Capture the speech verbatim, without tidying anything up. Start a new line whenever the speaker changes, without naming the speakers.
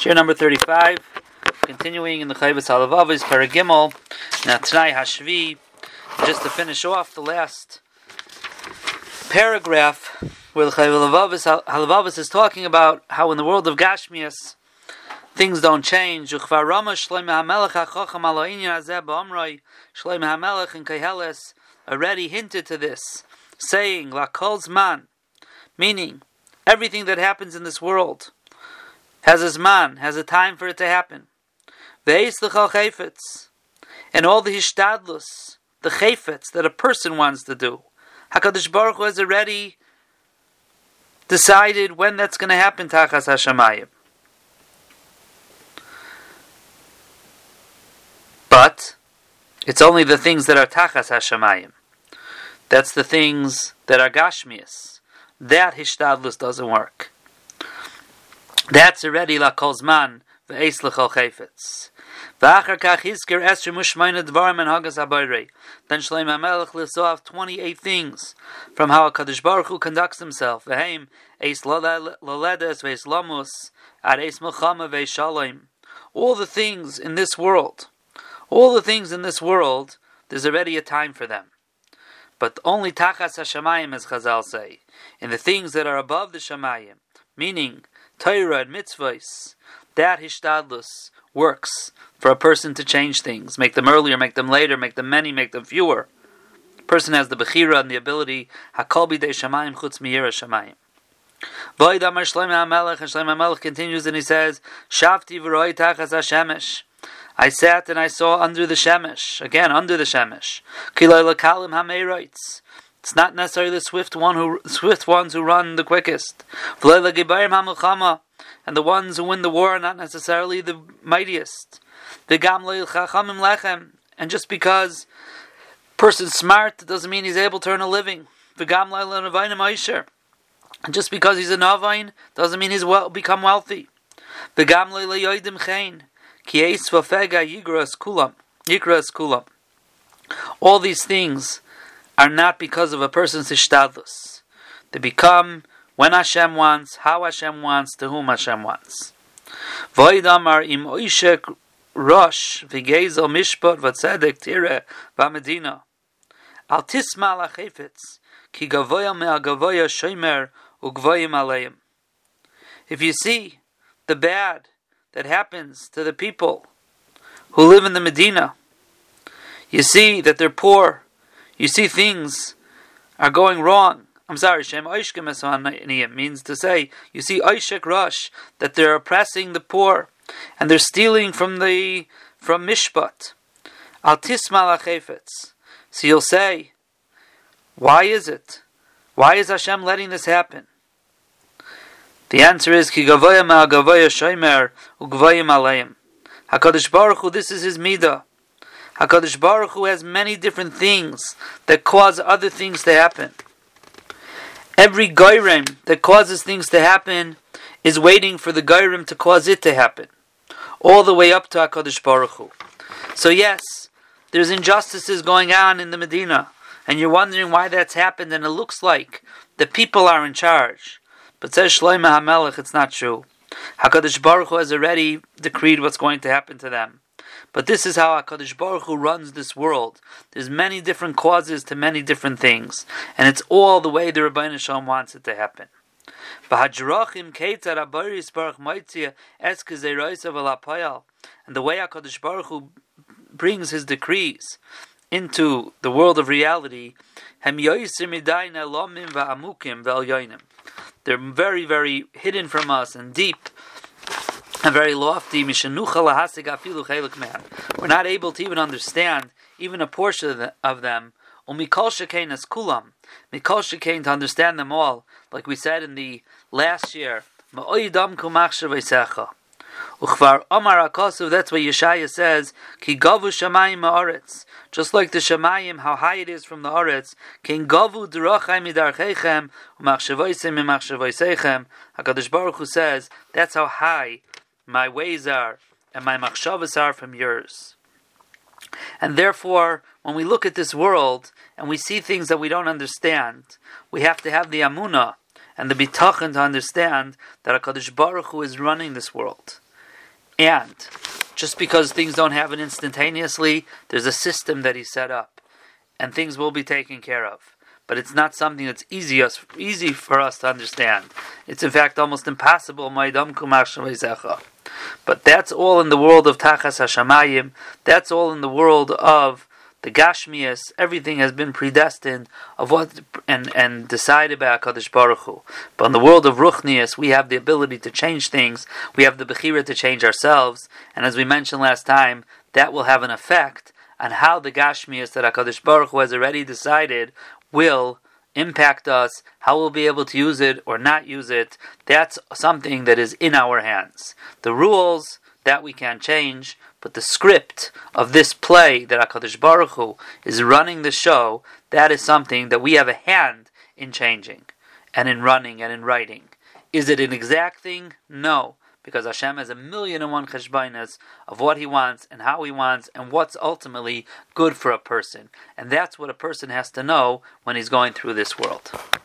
Shir number thirty-five, continuing in the Chayvus Halavavis, Paragimel, now Tanai Hashvi, just to finish off the last paragraph where the Chayvus Halavavis is talking about how in the world of Gashmias, things don't change. Uchvar Rama Shlomo HaMelech HaChocham Alo Inyan Hazeh Ba'omroi, Shlomo HaMelech in Keheles already hinted to this, saying, La Kol Zman, meaning, everything that happens in this world has a zman, has a time for it to happen. Ve'es l'chal chayfetz, and all the hishtadlus, the chayfetz that a person wants to do, HaKadosh Baruch Hu has already decided when that's going to happen. Tachas Hashamayim. But it's only the things that are Tachas Hashamayim. That's the things that are Gashmias. That hishtadlus doesn't work. That's already la kol zman ve'es l'chol chayfetz. V'achar kach hizker esrim u'shmayna dvarim and hagas habayrei. Then Shlomo HaMelech lists off twenty-eight things from how HaKadosh Baruch Hu conducts himself. V'heim eis loledes ve'es lamus ad eis milchama ve'es shalom. All the things in this world, all the things in this world, there's already a time for them. But only tachas hashamayim, as Chazal say, in the things that are above the shamayim, meaning Torah and mitzvahs, that hishtadlus works for a person to change things, make them earlier, make them later, make them many, make them fewer. A person has the bechira and the ability. Hakol bidei shamayim chutz miyira shamayim. V'oid amar Shlomo HaMelech, and Shlomo HaMelech continues and he says, Shavti v'roi tachas hashemesh. I sat and I saw under the shemesh, again under the shemesh. Kiloi lakalim hameiroitz. It's not necessarily the swift one who swift ones who run the quickest. And the ones who win the war are not necessarily the mightiest. And just because a person's smart doesn't mean he's able to earn a living. And just because he's a navain doesn't mean he's well become wealthy. All these things are not because of a person's hishtadlus. They become when Hashem wants, how Hashem wants, to whom Hashem wants. V'oidamar im oishek rosh v'gezel mishpat v'tzedek tire v'amedina. Al tisma la chayfetz ki gavoya me'al gavoya shomer u'gvoyim aleim. If you see the bad that happens to the people who live in the Medina, you see that they're poor, you see things are going wrong. I'm sorry, Shem Oishkem Esaniyim means to say, you see Oishek Rosh, that they're oppressing the poor, and they're stealing from the from Mishpat. Al Tisma Lachefetz. So you'll say, why is it? Why is Hashem letting this happen? The answer is, Ki Gavoya Ma'al Gavoya Shomer U'Gvoyim Aleim. HaKadosh Baruch Hu, this is His midah. HaKadosh Baruch Hu has many different things that cause other things to happen. Every goyrem that causes things to happen is waiting for the goyrem to cause it to happen. All the way up to HaKadosh Baruch Hu. So yes, there's injustices going on in the Medina, and you're wondering why that's happened, and it looks like the people are in charge. But says Shlomo HaMelech, it's not true. HaKadosh Baruch Hu has already decreed what's going to happen to them. But this is how HaKadosh Baruch Hu runs this world. There's many different causes to many different things. And it's all the way the Rebbeinu Shalom wants it to happen. And the way HaKadosh Baruch Hu brings His decrees into the world of reality, they're very, very hidden from us and deep and very lofty. We're not able to even understand even a portion of them. Umikol shekain as kulam, mikol shekain to understand them all, like we said in the last year. Ma'oidam kumachshav v'secha. Uchvar Omar HaKosuv, that's what Yeshaya says, Ki gavu shamayim ha'aretz. Just like the shamayim, how high it is from the aretz, Ki gavu d'rochai midarcheichem, u'machshavoisem mi'machshavoisechem. HaKadosh Baruch Hu says, that's how high my ways are, and my machshavas are from yours. And therefore, when we look at this world, and we see things that we don't understand, we have to have the amunah, and the bitachon to understand that HaKadosh Baruch Hu is running this world. And just because things don't happen instantaneously, there's a system that he set up, and things will be taken care of. But it's not something that's easy, easy for us to understand. It's in fact almost impossible. But that's all in the world of Tachas Hashamayim. That's all in the world of the Gashmias. Everything has been predestined of what and, and decided by HaKadosh Baruch Hu. But in the world of Ruchnias, we have the ability to change things. We have the Bechira to change ourselves. And as we mentioned last time, that will have an effect on how the Gashmias that HaKadosh Baruch Hu has already decided will impact us, how we'll be able to use it or not use it. That's something that is in our hands. The rules, that we can't change, but the script of this play that HaKadosh Baruch Hu is running the show, that is something that we have a hand in changing and in running and in writing. Is it an exact thing? No. Because Hashem has a million and one cheshbainas of what He wants and how He wants and what's ultimately good for a person. And that's what a person has to know when he's going through this world.